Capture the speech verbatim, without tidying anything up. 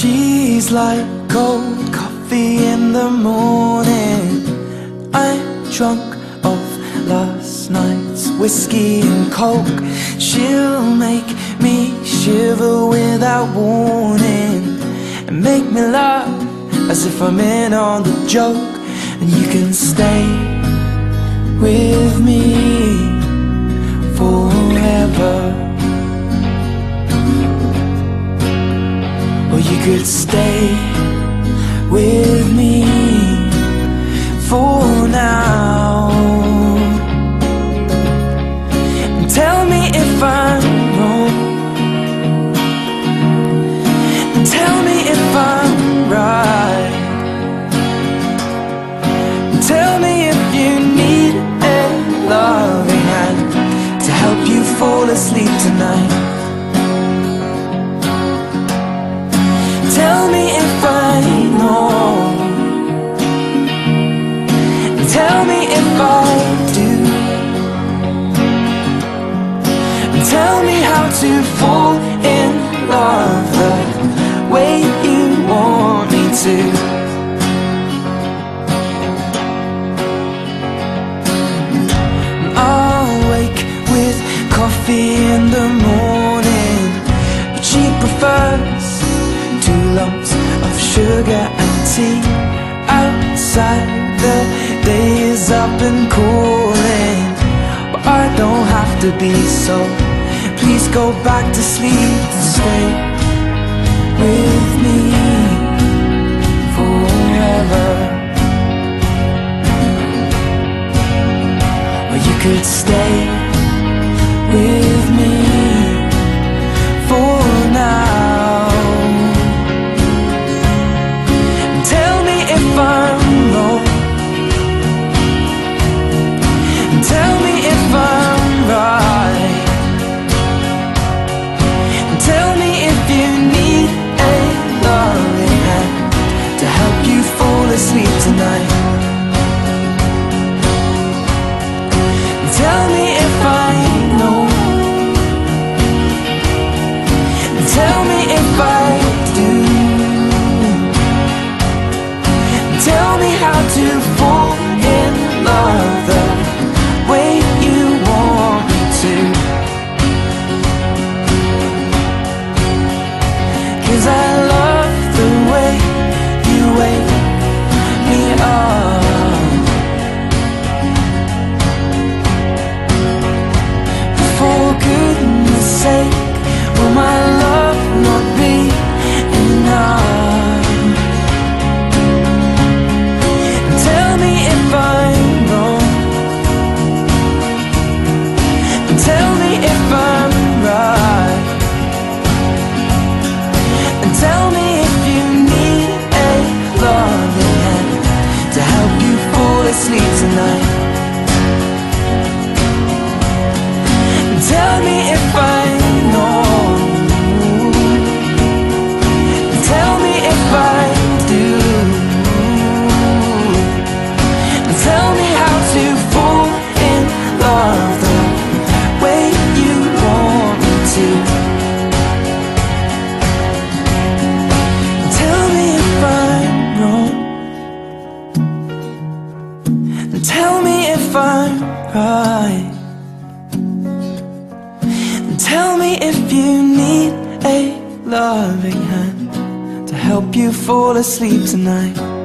She's like cold coffee in the morning. I'm drunk of last night's whiskey and coke. She'll make me shiver without warning, and make me laugh as if I'm in on the joke. And you can stay with me forever, or you could stay with me for now. And tell me if I'm wrong, and tell me if I'm right, and tell me if you need a loving hand to help you fall asleep tonight. Tell me if I know, and tell me if I do, and tell me how to fall in love the way you want me to. I'll wake with coffee in the morning, but she prefers two lumps of sugar and tea. Outside the day is up and calling, but I don't have to be, so please go back to sleep and stay with me forever. Or you could stay with me for now. Tell me if I'm wrong, and tell me if I'm right, and tell me if you need a loving hand to help you fall asleep tonight. And tell me if I know, and tell me if I do, tell me how to fall in love the way you want me to. 'Cause I love the way you wake me up. For goodness sake, will my love not be enough? Tell me if I'm wrong, and tell me if I'm right, and tell me if you need a loving hand to help you fall asleep tonight. And tell me if I know, and tell me if I do, tell me how to fall in love the way you want me to. Tell me if I'm wrong, and tell me if I'm right, and tell me if you need a loving hand to help you fall asleep tonight.